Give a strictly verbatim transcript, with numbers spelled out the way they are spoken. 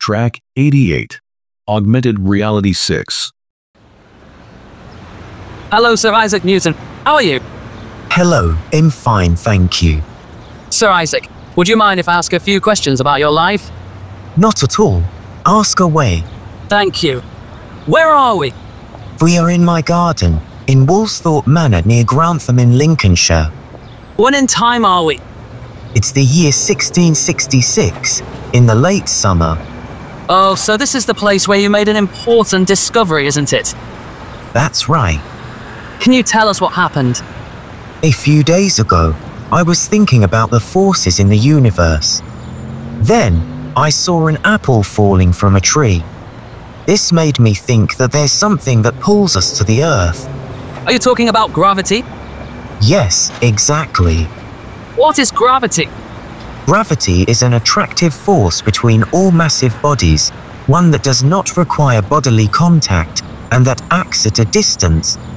Track eighty-eight. Augmented Reality six. Hello, Sir Isaac Newton. How are you? Hello, I'm fine, thank you. Sir Isaac, would you mind if I ask a few questions about your life? Not at all. Ask away. Thank you. Where are we? We are in my garden, in Woolsthorpe Manor near Grantham in Lincolnshire. When in time are we? It's the year sixteen sixty-six, in the late summer. Oh, so this is the place where you made an important discovery, isn't it? That's right. Can you tell us what happened? A few days ago, I was thinking about the forces in the universe. Then, I saw an apple falling from a tree. This made me think that there's something that pulls us to the Earth. Are you talking about gravity? Yes, exactly. What is gravity? Gravity is an attractive force between all massive bodies, one that does not require bodily contact and that acts at a distance,